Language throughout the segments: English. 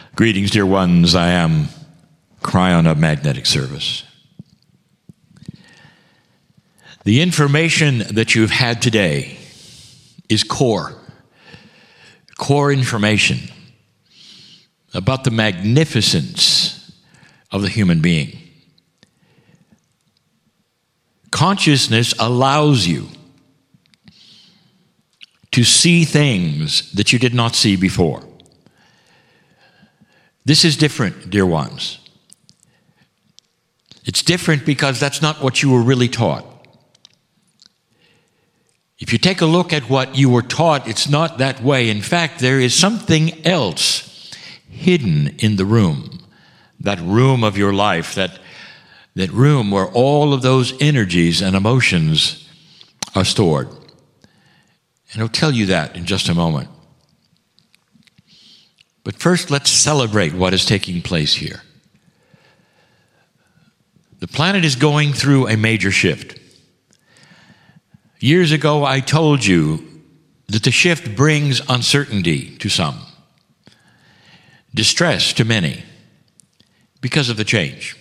Greetings, dear ones. I am Cryon of Magnetic Service. The information that you've had today is core information about the magnificence of the human being. Consciousness allows you to see things that you did not see before. This is different, dear ones. It's different because that's not what you were really taught. If you take a look at what you were taught, it's not that way. In fact, there is something else hidden in the room, that room of your life, that room where all of those energies and emotions are stored. And I'll tell you that in just a moment. But first, let's celebrate what is taking place here. The planet is going through a major shift. Years ago, I told you that the shift brings uncertainty to some, distress to many, because of the change.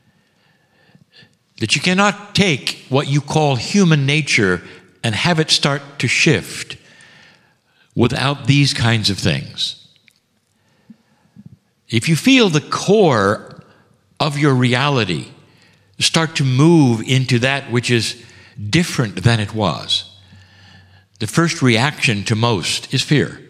That you cannot take what you call human nature and have it start to shift without these kinds of things. If you feel the core of your reality start to move into that which is different than it was, the first reaction to most is fear.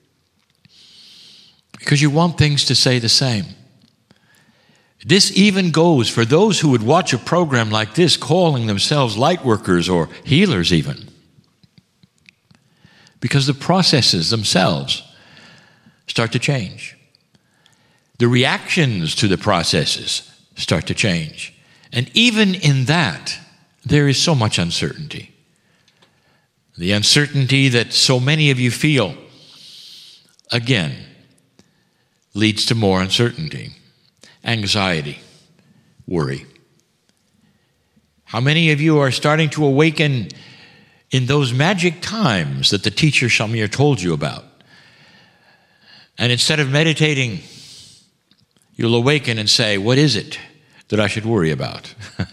Because you want things to stay the same. This even goes for those who would watch a program like this calling themselves light workers or healers even. Because the processes themselves start to change. The reactions to the processes start to change. And even in that, there is so much uncertainty. The uncertainty that so many of you feel, again, leads to more uncertainty, anxiety, worry. How many of you are starting to awaken in those magic times that the teacher Shamir told you about? And instead of meditating, you'll awaken and say, what is it that I should worry about?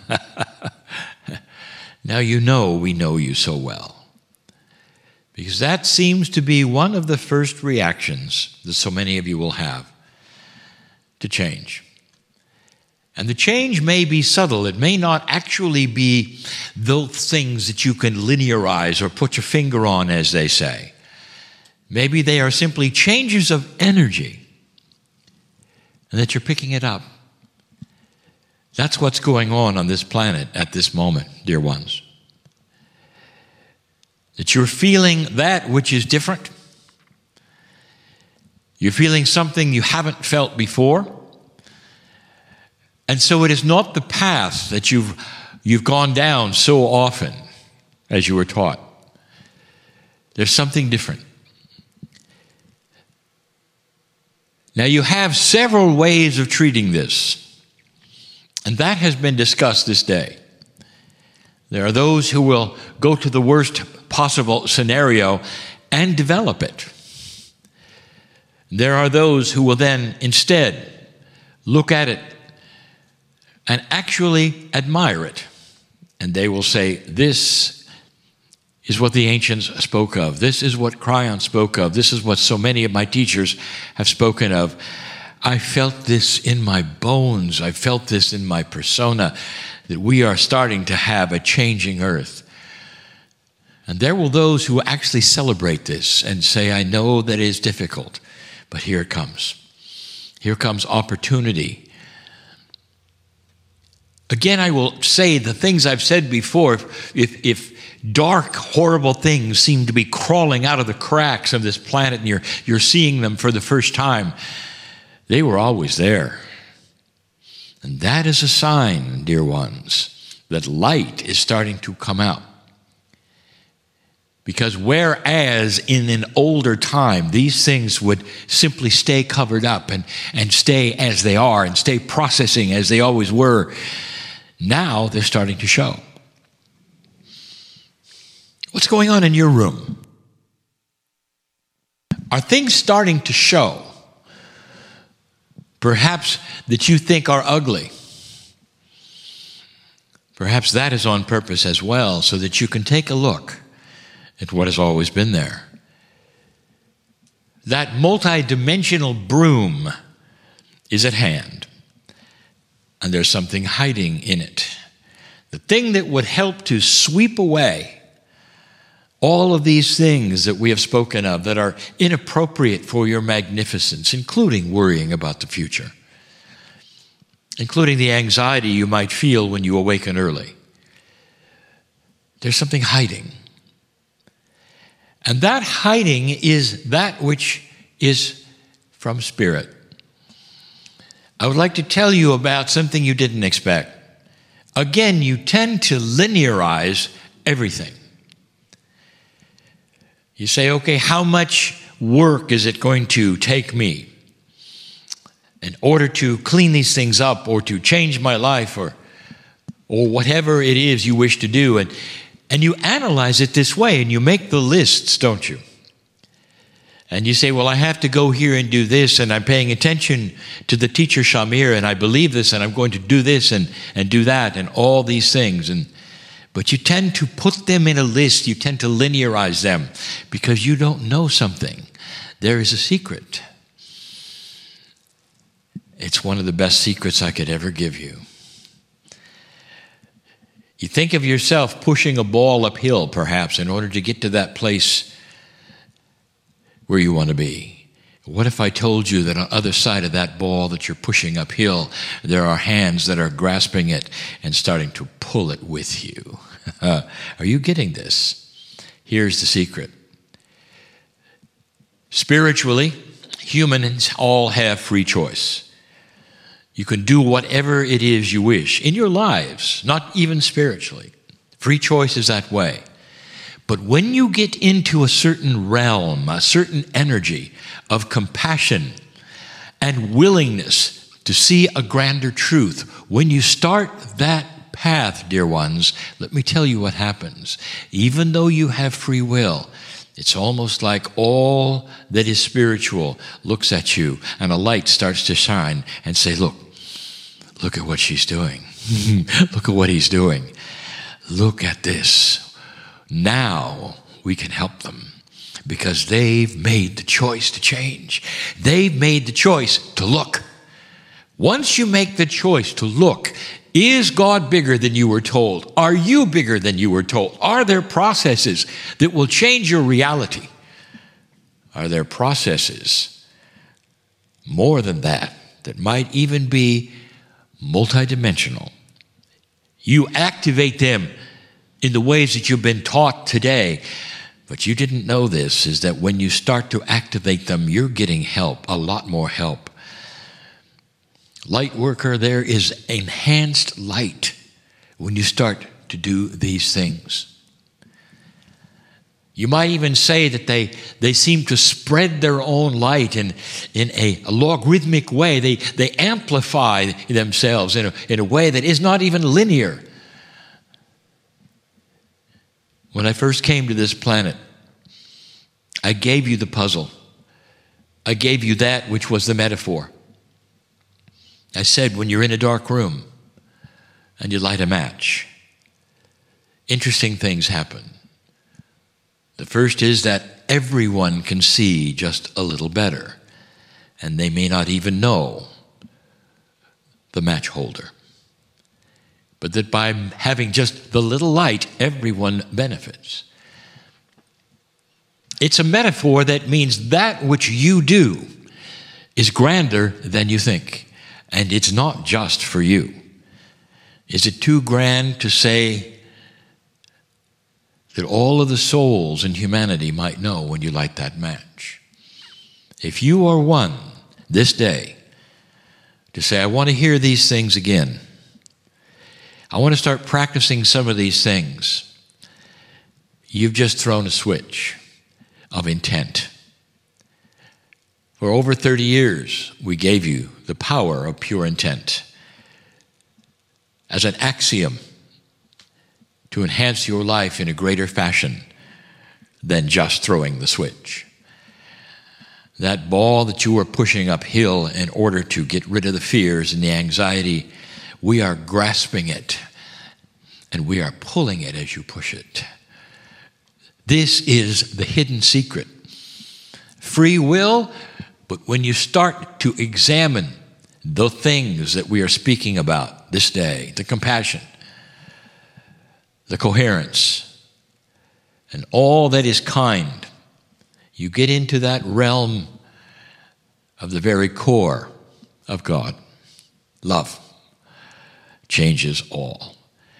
Now you know we know you so well. Because that seems to be one of the first reactions that so many of you will have to change. And the change may be subtle. It may not actually be those things that you can linearize or put your finger on, as they say. Maybe they are simply changes of energy. And that you're picking it up. That's what's going on this planet at this moment, dear ones. That you're feeling that which is different. You're feeling something you haven't felt before. And so it is not the path that you've gone down so often as you were taught. There's something different. Now, you have several ways of treating this, and that has been discussed this day. There are those who will go to the worst possible scenario and develop it. There are those who will then instead look at it and actually admire it, and they will say, this is what the ancients spoke of. This is what Cryon spoke of. This is what so many of my teachers have spoken of. I felt this in my bones. I felt this in my persona, that we are starting to have a changing earth. And there will those who actually celebrate this and say, I know that it is difficult, but here it comes. Here comes opportunity. Again, I will say the things I've said before. If dark, horrible things seem to be crawling out of the cracks of this planet and you're seeing them for the first time, they were always there. And that is a sign, dear ones, that light is starting to come out. Because whereas in an older time, these things would simply stay covered up and stay as they are and stay processing as they always were, now they're starting to show. What's going on in your room? Are things starting to show perhaps that you think are ugly. Perhaps that is on purpose as well, so that you can take a look at what has always been there. That multidimensional broom is at hand, and there's something hiding in it. The thing that would help to sweep away all of these things that we have spoken of that are inappropriate for your magnificence, including worrying about the future, including the anxiety you might feel when you awaken early. There's something hiding. And that hiding is that which is from Spirit. I would like to tell you about something you didn't expect. Again, you tend to linearize everything. You say, okay, how much work is it going to take me in order to clean these things up or to change my life or whatever it is you wish to do? And you analyze it this way, and you make the lists, don't you? And you say, well, I have to go here and do this, and I'm paying attention to the teacher Shamir, and I believe this, and I'm going to do this and do that, and all these things. But you tend to put them in a list. You tend to linearize them because you don't know something. There is a secret. It's one of the best secrets I could ever give you. You think of yourself pushing a ball uphill, perhaps, in order to get to that place where you want to be. What if I told you that on the other side of that ball that you're pushing uphill, there are hands that are grasping it and starting to pull it with you? Are you getting this? Here's the secret. Spiritually, humans all have free choice. You can do whatever it is you wish in your lives, not even spiritually. Free choice is that way. But when you get into a certain realm, a certain energy of compassion and willingness to see a grander truth, when you start that path, dear ones, let me tell you what happens. Even though you have free will, it's almost like all that is spiritual looks at you and a light starts to shine and say, look at what she's doing. Look at what he's doing. Look at this. Now we can help them because they've made the choice to change. They've made the choice to look. Once you make the choice to look, is God bigger than you were told? Are you bigger than you were told? Are there processes that will change your reality? Are there processes more than that might even be multidimensional? You activate them in the ways that you've been taught today. But you didn't know this, is that when you start to activate them, you're getting help, a lot more help. Light worker, there is enhanced light when you start to do these things. You might even say that they seem to spread their own light in a logarithmic way. They amplify themselves in a way that is not even linear. When I first came to this planet, I gave you the puzzle. I gave you that which was the metaphor. I said, when you're in a dark room and you light a match, interesting things happen. The first is that everyone can see just a little better, and they may not even know the match holder. But that by having just the little light, everyone benefits. It's a metaphor that means that which you do is grander than you think. And it's not just for you. Is it too grand to say that all of the souls in humanity might know when you light that match? If you are one this day to say, I want to hear these things again, I want to start practicing some of these things, you've just thrown a switch of intent. For over 30 years, we gave you the power of pure intent as an axiom to enhance your life in a greater fashion than just throwing the switch. that ball that you are pushing uphill in order to get rid of the fears and the anxiety, we are grasping it and we are pulling it as you push it. This is the hidden secret. Free will, but when you start to examine the things that we are speaking about this day, the compassion, the coherence, and all that is kind, you get into that realm of the very core of God. Love changes all.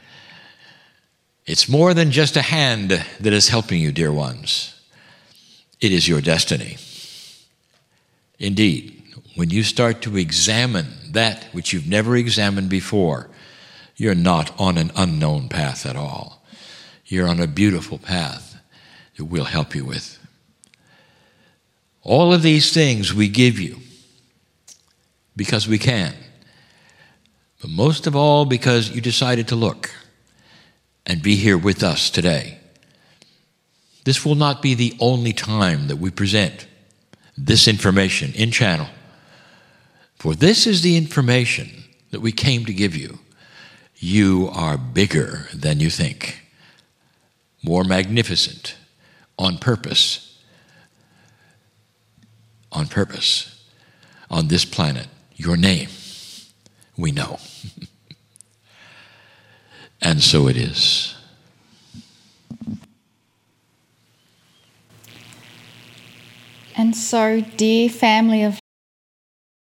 It's more than just a hand that is helping you, dear ones. It is your destiny. Indeed, when you start to examine that which you've never examined before, you're not on an unknown path at all. You're on a beautiful path that we'll help you with. All of these things we give you because we can, but most of all because you decided to look and be here with us today. This will not be the only time that we present this information in channel, for this is the information that we came to give you. You are bigger than you think, more magnificent, on purpose, on this planet. Your name, we know. And so it is. And so, dear family of